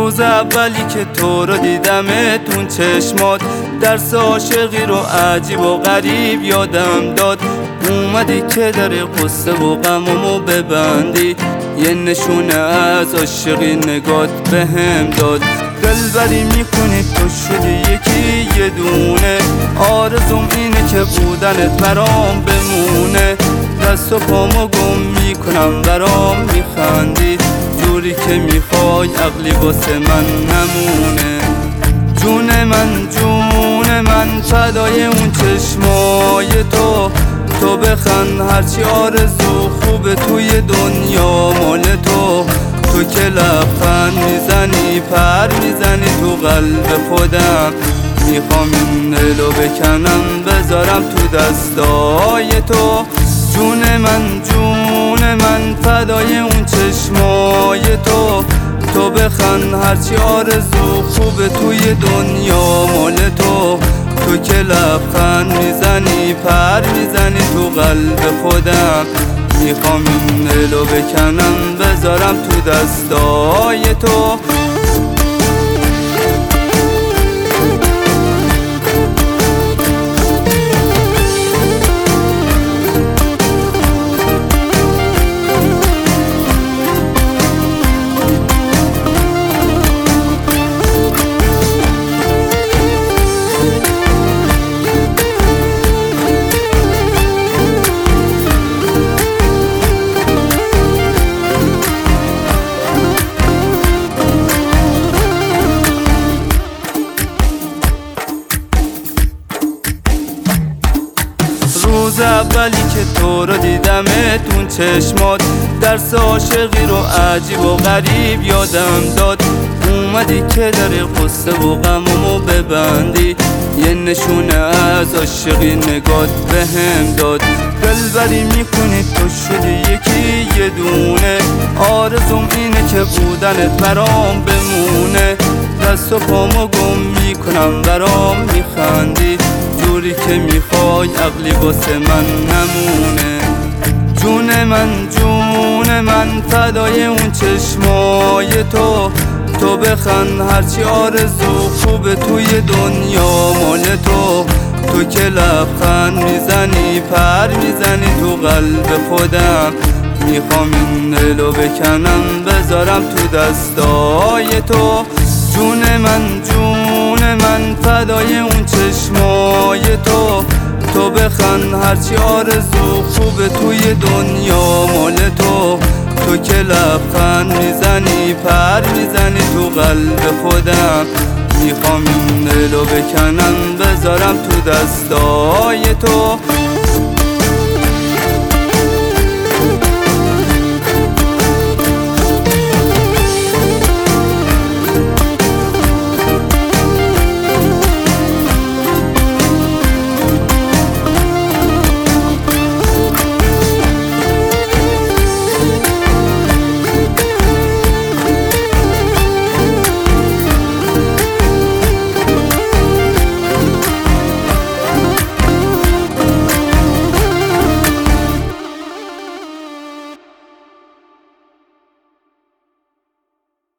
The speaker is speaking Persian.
روز اولی که تو رو دیدمتون چشمات، درس عاشقی رو عجیب و غریب یادم داد. اومدی که در قصه و غممو ببندی، یه نشونه از عاشقی نگات بهم داد. دلبری میکنی تو شدی یکی یه دونه، آرزوم اینه که بودنت برام بمونه. دست و پامو گم میکنم برام میخندی، جوری که میخوای عقلی واسه من نمونه. جون من فدای اون چشمای تو بخند هرچی آرزو خوبه توی دنیا مال تو که لبخند میزنی پر میزنی تو قلب خودم. میخوام این دلو بکنم بذارم تو دستای تو. جون من فدای اون چشمای تو بخند هرچی آرزو خوبه توی دنیا مال تو که لبخند میزنی پر میزنی تو قلب خودم. میخوام این دلو بکنم بذارم تو دستای تو. روز اولی که تو رو دیدمتون چشمات، درس عاشقی رو عجیب و غریب یادم داد. اومدی که در قصه و غممو ببندی، یه نشونه از عاشقی نگات بهم داد. دلبری میکنی تو شدی یکی یه دونه، آرزوم اینه که بودنت برام بمونه. دست و پامو گم میکنم برام میخندی، جوری که میخوای عقلی واسه من نمونه. جون من فدای اون چشمای تو بخند هرچی آرزو خوبه توی دنیا مال تو که لبخند میزنی پر میزنی تو قلب خودم. میخوام این دلو بکنم بذارم تو دستای تو. جون من فدای اون چشمای تو بخند هرچی آرزو خوبه توی دنیا مال تو که لبخند میزنی پر میزنی تو قلب خودم. میخوام این دلو بکنم بذارم تو دستای تو.